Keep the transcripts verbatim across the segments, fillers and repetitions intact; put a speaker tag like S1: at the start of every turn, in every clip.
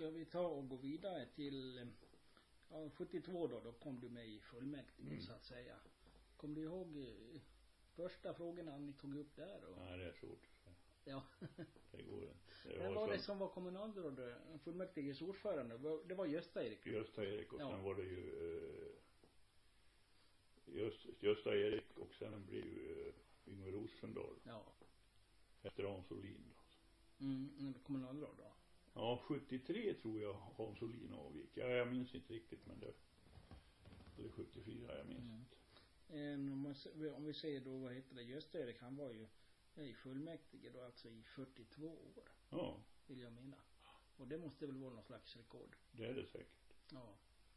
S1: ska vi ta och gå vidare till ja, sjuttiotvå då, då kom du med i fullmäktige mm. så att säga. Kom du ihåg eh, första frågorna ni tog upp där då?
S2: Nej, det är svårt.
S1: Ja.
S2: Det går inte.
S1: Det var, var det som var kommunalråd, fullmäktiges ordförande? Det var Gösta Erik.
S2: Gösta Erik och
S1: ja.
S2: sen var det ju uh, Just, Gösta Erik och sen blev ju uh, Yngve Rosendahl.
S1: Ja. Efter
S2: Hans Olin då.
S1: Mm, kommunalråd då.
S2: Ja, sjuttiotre tror jag Hans Olin avgick. Ja, jag minns inte riktigt, men det eller sjuttiofyra, jag minns
S1: mm.
S2: inte.
S1: Um, om, man, om vi säger då, vad heter det, Gösta Erik, han var ju i fullmäktige då alltså i fyrtiotvå år.
S2: Ja.
S1: Vill jag mena. Och det måste väl vara någon slags rekord.
S2: Det är det säkert.
S1: Ja.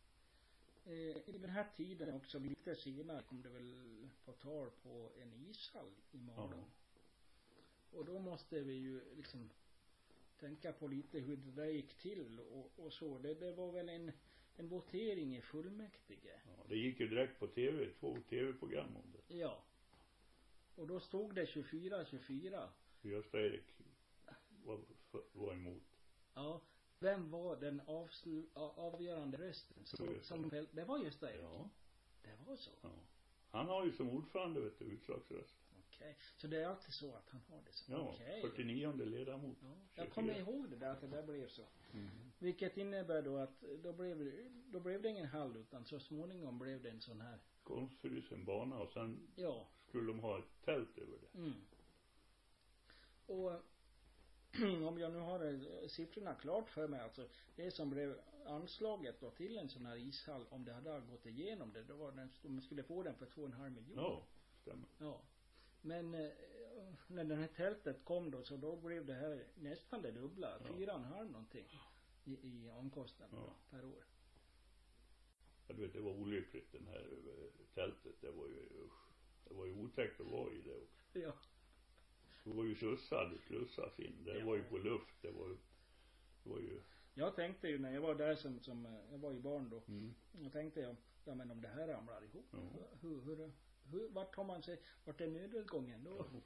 S1: Eh, I den här tiden också lite senare kom det väl på tal på en ishall i Malung. Ja. Och då måste vi ju liksom tänka på lite hur det där gick till och, och så. Det, det var väl en, en votering i fullmäktige.
S2: Ja, det gick ju direkt på tv, två tv-program om det.
S1: Ja. Och då stod det tjugofyra tjugofyra.
S2: Gösta Erik var, var emot.
S1: Ja. Vem var den avslu, avgörande rösten? Så, som, det var Gösta Erik.
S2: Ja.
S1: Det var så.
S2: Ja. Han har ju som ordförande vet du, utslagsröst.
S1: Okej. Okay. Så det är alltid så att han har det så.
S2: Ja,
S1: okay.
S2: fyrtionionde ledamot.
S1: Ja. Jag kommer ihåg det där att det där blev så.
S2: Mm.
S1: Vilket innebär då att då blev, då blev det ingen hall utan så småningom blev det en sån här
S2: konstfrusen bana och sen
S1: ja.
S2: skulle de ha ett tält över det.
S1: Mm. Och om jag nu har siffrorna klart för mig alltså det som blev anslaget då till en sån här ishall om det hade gått igenom det då var den, de skulle få den för två och en halv miljon.
S2: Ja, stämmer.
S1: Ja. Men eh, när den här tältet kom då så då blev det här nästan det dubbla, ja. fyra och en halv någonting i, i omkostnaden ja. per år.
S2: Jag vet det var olyckligt den här tältet, det var ju usch, det var ju otäckt att vara i det också.
S1: Ja.
S2: Det var ju slussad, slussas in. Det ja. var ju på luft, det var, det var ju
S1: jag tänkte ju när jag var där som, som jag var i barn då
S2: mm.
S1: då tänkte jag, ja men om det här ramlar ihop
S2: ja.
S1: hur, hur, hur, vart har man sig, vart är nödutgången då?
S2: Ja.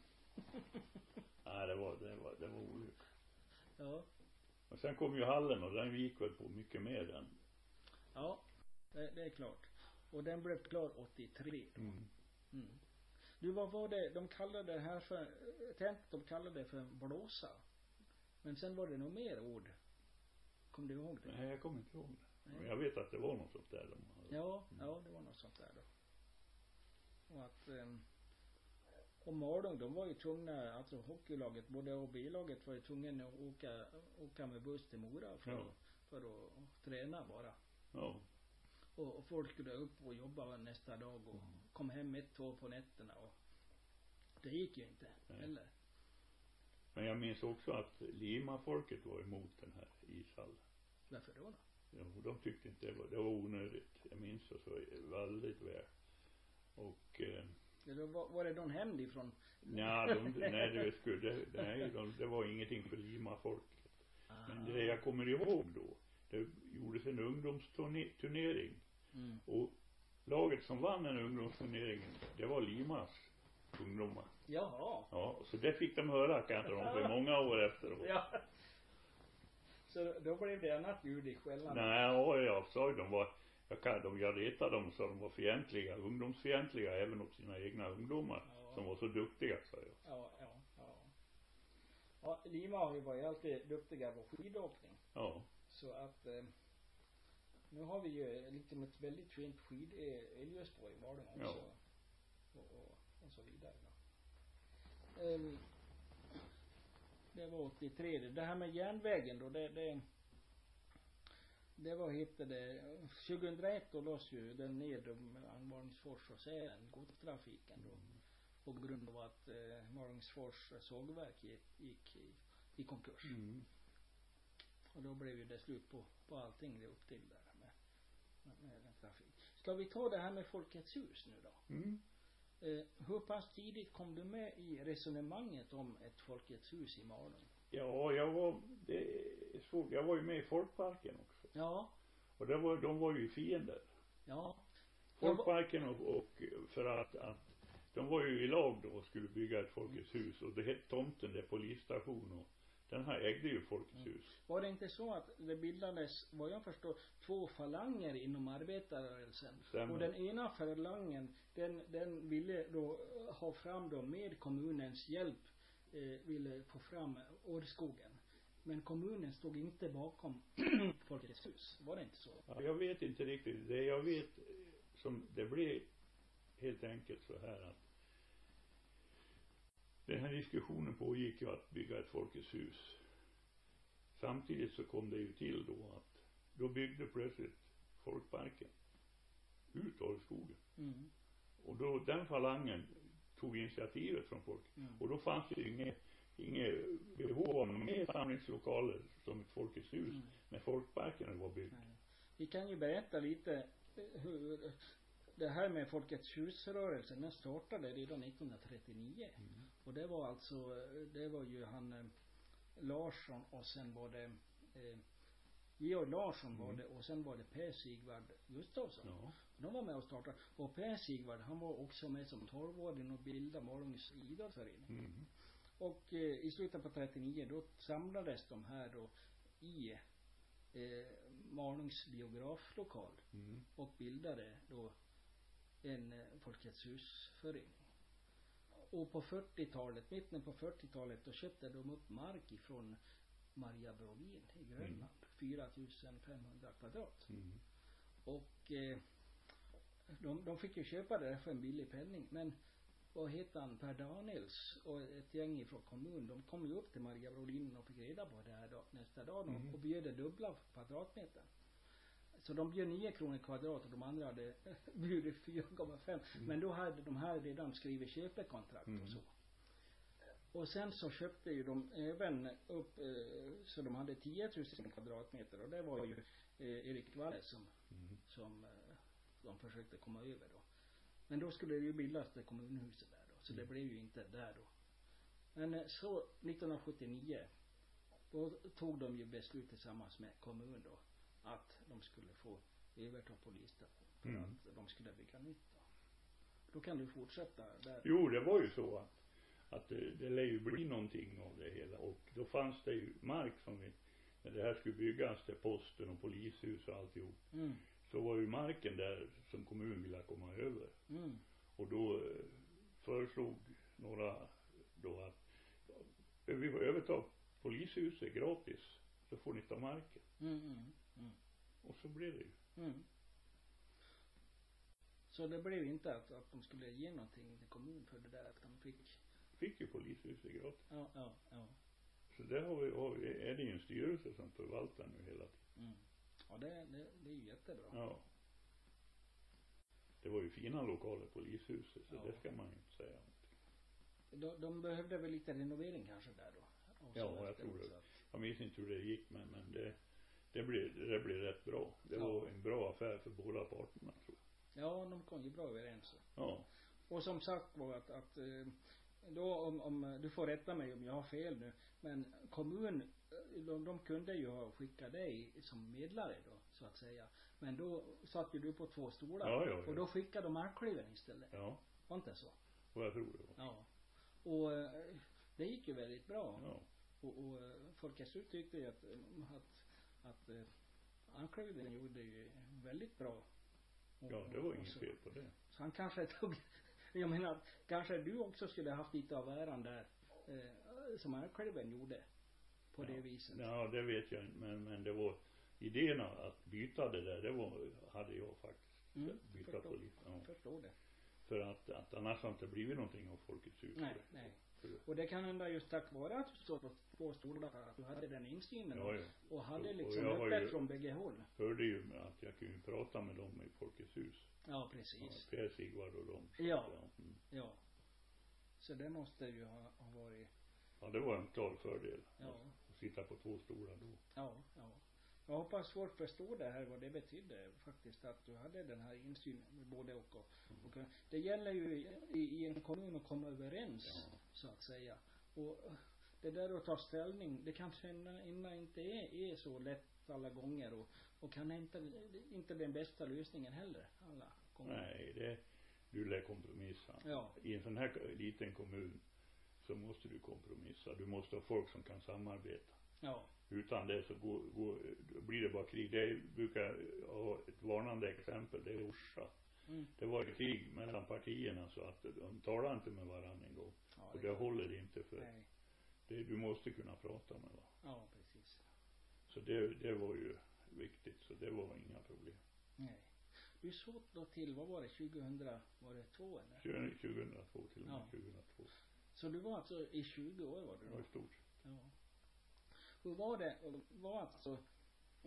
S2: Nej, det var, det var, det var olyckligt.
S1: Ja.
S2: Och sen kom ju hallen och den gick väl på mycket mer än.
S1: Ja, det, det är klart. Och den blev klar åttiotre då.
S2: Mm.
S1: Mm. Du, vad var det, de kallade det här för, tänkte de kallade det för blåsa. Men sen var det nog mer ord. Kommer du ihåg det?
S2: Nej, jag kommer inte ihåg det. Men jag vet att det var något sånt där. De hade.
S1: Ja, ja, det var något sånt där då. Och att um, och Malung, de var ju tvungna, alltså hockeylaget, både A och B-laget var ju tvungna att åka, åka med buss till Mora för, ja. för att träna bara.
S2: Ja.
S1: Och, och folk skulle upp och jobba nästa dag och mm. kom hem ett, två på nätterna och det gick ju inte
S2: Nej.
S1: heller.
S2: Men jag minns också att Lima-folket var emot den här ishallen.
S1: Varför då då?
S2: Ja, de tyckte inte det var, det var onödigt. Jag minns det så väldigt väl. Och eh,
S1: ja, var, var det någon hämnd ifrån?
S2: Nej, de, nej, det, skulle, nej de, det var ingenting för Lima-folket. Ah. Men det jag kommer ihåg då, det gjordes en ungdomsturnering. Mm. Och laget som vann den ungdomsturneringen, det var Limas ungdomar.
S1: Jaha.
S2: Ja, så det fick de höra kanske de för många år efteråt.
S1: Ja. Så då blev det annat ljud i skällan.
S2: Nej, ja, jag sa de var jag kan de jag retade dem så de var fientliga, ungdomsfientliga även åt sina egna ungdomar ja. som var så duktiga så jag.
S1: Ja, ja, ja. Ja, Lima har ju varit alltid duktiga på skidåkning.
S2: Ja.
S1: Så att eh, nu har vi ju liksom ett väldigt fint skid Älvsborg i Malung också.
S2: Ja.
S1: Och, och, och så vidare då. Um, det var åttiotre. Det här med järnvägen då, det, det det var hittade tjugohundraett då lås ju den ner mellan Malungsfors och Sälen, godstrafiken då. På grund av att eh, Malungsfors sågverk gick, gick i, i konkurs.
S2: Mm.
S1: Och då blev ju det slut på, på allting det upp till där med, med, med den trafik. Ska vi ta det här med Folkets hus nu då?
S2: Mm.
S1: Eh, hur pass tidigt kom du med i resonemanget om ett Folkets hus i Malung?
S2: Ja, jag var det är svårt. Jag var ju med i Folkparken också.
S1: Ja.
S2: Och det var de var ju fiender.
S1: Ja.
S2: Folkparken och, och för att att de var ju i lag då och skulle bygga ett Folkets hus och det hette tomten det polisstation och den här ägde ju Folkets hus.
S1: Mm. Var det inte så att det bildades, vad jag förstår, två falanger inom arbetarrörelsen?
S2: Stämmer.
S1: Och den ena falangen, den, den ville då ha fram då med kommunens hjälp, eh, ville få fram Årskogen. Men kommunen stod inte bakom Folkets hus. Var det inte så?
S2: Ja, jag vet inte riktigt. Det jag vet som det blev helt enkelt så här att den här diskussionen pågick ju att bygga ett Folkets hus. Samtidigt så kom det ju till då att då byggde plötsligt Folkparken ut Årskogen.
S1: Mm.
S2: Och då den falangen tog initiativet från folk. Mm. Och då fanns det ju inget, inget behov av mer samlingslokaler som ett Folkets hus mm. när Folkparken var byggd.
S1: Nej. Vi kan ju berätta lite hur det här med Folkets husrörelsen, den startade redan nittonhundratrettionio. Mm. Och det var alltså, det var ju han eh, Larsson och sen var det eh, Georg Larsson mm. var det och sen var det Per Sigvard Gustafsson. Ja. De var med och startade. Och Per Sigvard, han var också med som tolvåring och bildade Malungs idrottsförening. Mm. Och eh, i slutet på trettionio då samlades de här då i eh, Malungs biograflokal mm. och bildade då en eh, Folkets husförening. Och på fyrtiotalet, mitten på fyrtiotalet då köpte de upp mark ifrån Maria Brovin i Grönland. Mm. fyra tusen femhundra kvadrat. Mm. Och eh, de, de fick ju köpa det för en billig penning. Men vad heter han? Per Daniels och ett gäng från kommun. De kom ju upp till Maria Brovin och fick reda på det här då, nästa dag. Mm. Och bjöd dubbla kvadratmeter. Så de bjöd nio kronor kvadrat och de andra hade bjudit fyra komma fem. Mm. Men då hade de här redan skrivit köpekontrakt mm. och så. Och sen så köpte ju de även upp eh, så de hade tio tusen kvadratmeter och det var ju eh, Erik Walle som, mm. som eh, de försökte komma över då. Men då skulle det ju bildas det kommunhuset där då. Så mm. det blev ju inte där då. Men eh, så nittonhundrasjuttionio då tog de ju beslut tillsammans med kommun då att de skulle få överta polisstationen för mm. att de skulle bygga nytt då. Då kan du fortsätta där.
S2: Jo, det var ju så att att det, det lär ju bli någonting av det hela och då fanns det ju mark som vi, när det här skulle byggas till posten och polishus och alltihop mm. så var ju marken där som kommun ville komma över mm. och då eh, föreslog några då att ja, vi får överta polishuset gratis så får ni ta marken mm, mm, mm. och så blev det ju mm.
S1: Så det blev inte att, att de skulle ge någonting till kommun för det där att de fick
S2: fick ju polishuset gratis.
S1: Ja, ja, ja.
S2: Så där har vi, har vi, är det ju en styrelse som förvaltar nu hela tiden.
S1: Mm. Ja, det, det, det är ju jättebra.
S2: Ja. Det var ju fina lokaler, polishuset, så ja. Det ska man ju inte säga.
S1: De, de behövde väl lite renovering kanske där då?
S2: Ja, jag tror det. Jag minns inte hur det gick, men, men det, det, blev, det blev rätt bra. Det ja. Var en bra affär för båda parterna, tror jag.
S1: Ja, de kom ju bra överens.
S2: Ja.
S1: Och som sagt var att, att då om, om du får rätta mig om jag har fel nu, men kommun de, de kunde ju ha skickat dig som medlare då så att säga, men då satt ju du på två stolar
S2: ja, ja, ja.
S1: och då skickade de markkliven istället.
S2: Ja.
S1: Var inte så?
S2: Och jag tror det var.
S1: Ja. Och det gick ju väldigt bra.
S2: Ja.
S1: Och, och Folkets hus tyckte ju att att, att markkliven gjorde ju väldigt bra.
S2: Och, ja, det var inget fel på det.
S1: Så han kanske tog jag menar, kanske du också skulle haft lite av äran där eh, som Arklöven gjorde på
S2: ja.
S1: Det viset.
S2: Ja, det vet jag inte, men, men det var idéerna att byta det där, det var, hade jag faktiskt mm, byta förstår, på lite. Ja.
S1: Förstår det.
S2: För att, att annars har inte blivit någonting av Folkets hus.
S1: Nej, nej. Och det kan hända just tack vare att du stod på två stolar att du hade den insynen ja, ja. Och hade liksom och öppet från bägge håll.
S2: Hörde ju att jag kunde prata med dem i Folkets hus.
S1: Ja, precis.
S2: Ja, Per Sigvard och dem.
S1: Ja, mm. ja. Så det måste ju ha, ha varit...
S2: Ja, det var en klar fördel.
S1: Ja.
S2: Att sitta på två stolar då.
S1: Ja, ja. Jag hoppas folk förstår det här, vad det betydde faktiskt, att du hade den här insynen med både och. och, mm. och det gäller ju i, i en kommun att komma överens, ja. Så att säga. Och det där att ta ställning, det kanske innan inte är, är så lätt alla gånger och, och kan inte, inte den bästa lösningen heller alla gånger.
S2: Nej, det du lär kompromissa.
S1: Ja.
S2: I en sån här liten kommun så måste du kompromissa. Du måste ha folk som kan samarbeta.
S1: Ja.
S2: Utan det så går, går, blir det bara krig. Det brukar ha ett varnande exempel. Det är Orsa.
S1: Mm.
S2: Det var ett krig mellan partierna så att de talade inte med varandra en gång.
S1: Ja,
S2: och det håller inte för.
S1: Nej.
S2: Det, du måste kunna prata med varandra.
S1: Ja, precis.
S2: Så det, det var ju viktigt. Så det var inga problem.
S1: Nej. Du såg då till, vad var det, tjugohundra, var det två eller?
S2: tjugohundratvå till och med,
S1: Ja.
S2: tjugohundratvå.
S1: Så du var alltså i tjugo år var du
S2: Det
S1: då?
S2: var stort.
S1: Ja. Hur var det, var alltså